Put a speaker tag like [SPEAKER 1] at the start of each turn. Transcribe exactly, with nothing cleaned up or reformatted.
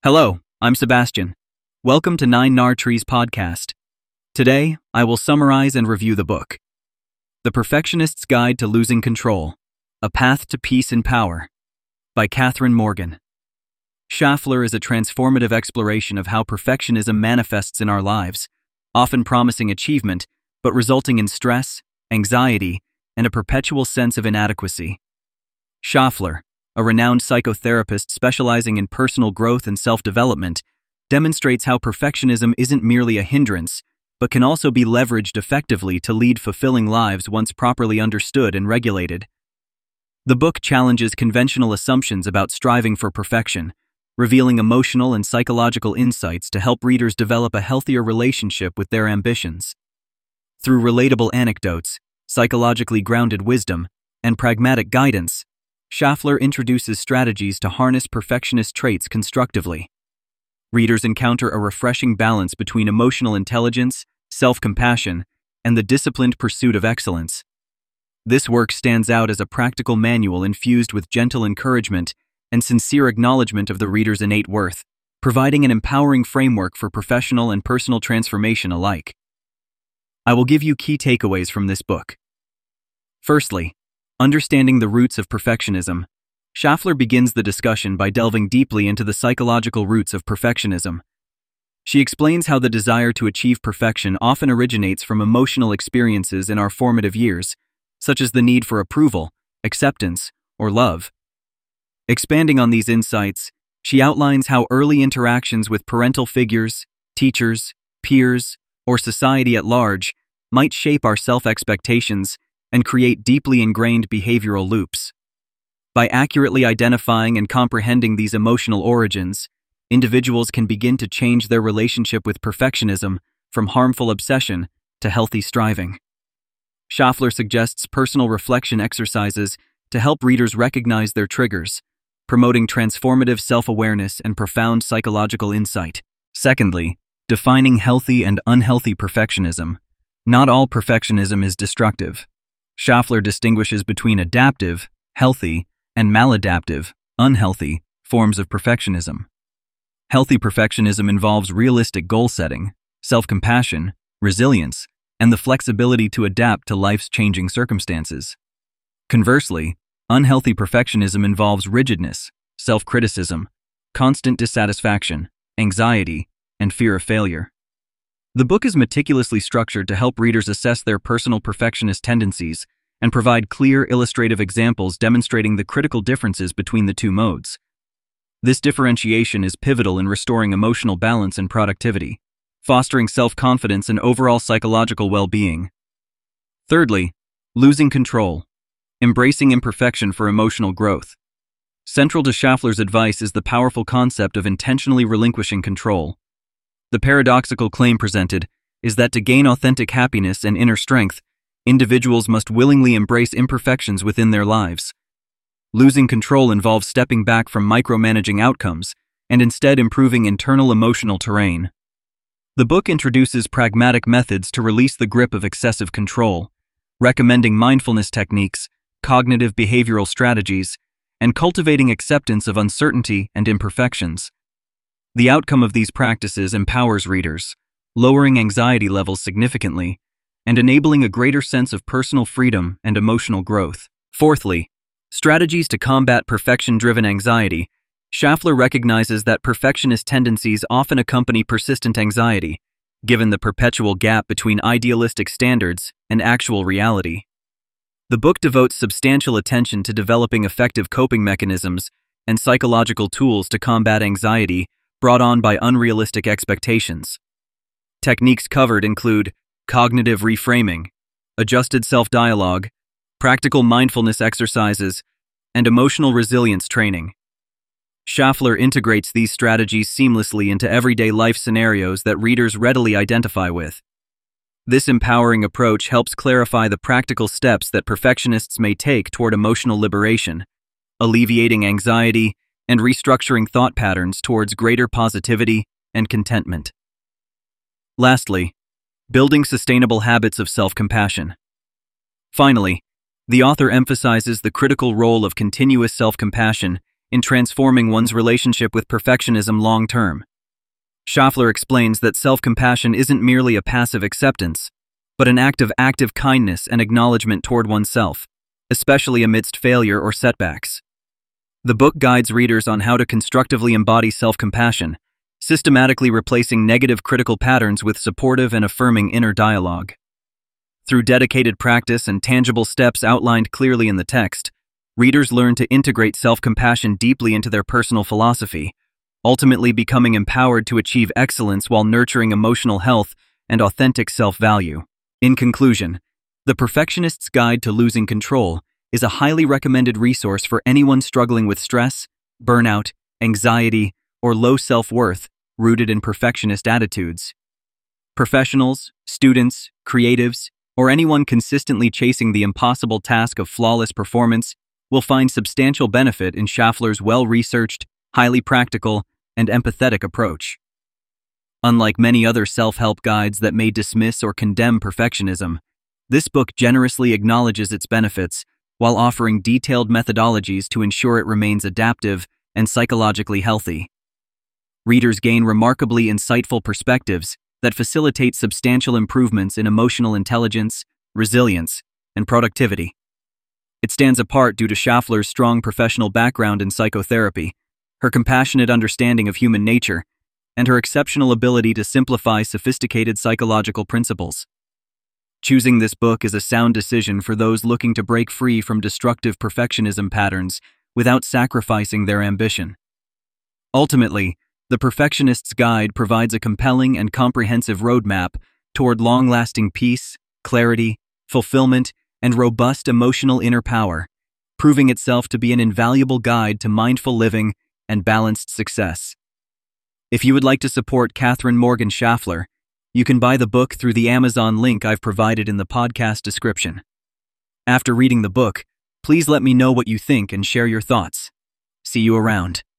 [SPEAKER 1] Hello, I'm Sebastian. Welcome to Nine Nar Trees podcast. Today, I will summarize and review the book, The Perfectionist's Guide to Losing Control, A Path to Peace and Power, by Catherine Morgan. Schaffler is a transformative exploration of how perfectionism manifests in our lives, often promising achievement, but resulting in stress, anxiety, and a perpetual sense of inadequacy. Schaffler, a renowned psychotherapist specializing in personal growth and self-development, demonstrates how perfectionism isn't merely a hindrance, but can also be leveraged effectively to lead fulfilling lives once properly understood and regulated. The book challenges conventional assumptions about striving for perfection, revealing emotional and psychological insights to help readers develop a healthier relationship with their ambitions. Through relatable anecdotes, psychologically grounded wisdom, and pragmatic guidance, Schaffler introduces strategies to harness perfectionist traits constructively. Readers encounter a refreshing balance between emotional intelligence, self-compassion, and the disciplined pursuit of excellence. This work stands out as a practical manual infused with gentle encouragement and sincere acknowledgement of the reader's innate worth, providing an empowering framework for professional and personal transformation alike. I will give you key takeaways from this book. Firstly, understanding the roots of perfectionism. Schaffler begins the discussion by delving deeply into the psychological roots of perfectionism. She explains how the desire to achieve perfection often originates from emotional experiences in our formative years, such as the need for approval, acceptance, or love. Expanding on these insights, she outlines how early interactions with parental figures, teachers, peers, or society at large might shape our self-expectations and create deeply ingrained behavioral loops. By accurately identifying and comprehending these emotional origins, individuals can begin to change their relationship with perfectionism from harmful obsession to healthy striving. Schaffler suggests personal reflection exercises to help readers recognize their triggers, promoting transformative self-awareness and profound psychological insight. Secondly, defining healthy and unhealthy perfectionism. Not all perfectionism is destructive. Schaffler distinguishes between adaptive, healthy, and maladaptive, unhealthy, forms of perfectionism. Healthy perfectionism involves realistic goal setting, self-compassion, resilience, and the flexibility to adapt to life's changing circumstances. Conversely, unhealthy perfectionism involves rigidness, self-criticism, constant dissatisfaction, anxiety, and fear of failure. The book is meticulously structured to help readers assess their personal perfectionist tendencies and provide clear illustrative examples demonstrating the critical differences between the two modes. This differentiation is pivotal in restoring emotional balance and productivity, fostering self-confidence and overall psychological well-being. Thirdly, losing control. Embracing imperfection for emotional growth. Central to Schaffler's advice is the powerful concept of intentionally relinquishing control. The paradoxical claim presented is that to gain authentic happiness and inner strength, individuals must willingly embrace imperfections within their lives. Losing control involves stepping back from micromanaging outcomes and instead improving internal emotional terrain. The book introduces pragmatic methods to release the grip of excessive control, recommending mindfulness techniques, cognitive behavioral strategies, and cultivating acceptance of uncertainty and imperfections. The outcome of these practices empowers readers, lowering anxiety levels significantly and enabling a greater sense of personal freedom and emotional growth. Fourthly, strategies to combat perfection-driven anxiety. Schaffler recognizes that perfectionist tendencies often accompany persistent anxiety, given the perpetual gap between idealistic standards and actual reality. The book devotes substantial attention to developing effective coping mechanisms and psychological tools to combat anxiety brought on by unrealistic expectations. Techniques covered include cognitive reframing, adjusted self-dialogue, practical mindfulness exercises, and emotional resilience training. Schaffler integrates these strategies seamlessly into everyday life scenarios that readers readily identify with. This empowering approach helps clarify the practical steps that perfectionists may take toward emotional liberation, alleviating anxiety and restructuring thought patterns towards greater positivity and contentment. Lastly, building sustainable habits of self-compassion. Finally, the author emphasizes the critical role of continuous self-compassion in transforming one's relationship with perfectionism long-term. Schaffler explains that self-compassion isn't merely a passive acceptance, but an act of active kindness and acknowledgement toward oneself, especially amidst failure or setbacks. The book guides readers on how to constructively embody self-compassion, systematically replacing negative critical patterns with supportive and affirming inner dialogue. Through dedicated practice and tangible steps outlined clearly in the text, readers learn to integrate self-compassion deeply into their personal philosophy, ultimately becoming empowered to achieve excellence while nurturing emotional health and authentic self-value. In conclusion, The Perfectionist's Guide to Losing Control is a highly recommended resource for anyone struggling with stress, burnout, anxiety, or low self-worth rooted in perfectionist attitudes. Professionals, students, creatives, or anyone consistently chasing the impossible task of flawless performance will find substantial benefit in Schaffler's well-researched, highly practical, and empathetic approach. Unlike many other self-help guides that may dismiss or condemn perfectionism, this book generously acknowledges its benefits while offering detailed methodologies to ensure it remains adaptive and psychologically healthy. Readers gain remarkably insightful perspectives that facilitate substantial improvements in emotional intelligence, resilience, and productivity. It stands apart due to Schaffler's strong professional background in psychotherapy, her compassionate understanding of human nature, and her exceptional ability to simplify sophisticated psychological principles. Choosing this book is a sound decision for those looking to break free from destructive perfectionism patterns without sacrificing their ambition. Ultimately, The Perfectionist's Guide provides a compelling and comprehensive roadmap toward long-lasting peace, clarity, fulfillment, and robust emotional inner power, proving itself to be an invaluable guide to mindful living and balanced success. If you would like to support Catherine Morgan Schaffler, you can buy the book through the Amazon link I've provided in the podcast description. After reading the book, please let me know what you think and share your thoughts. See you around.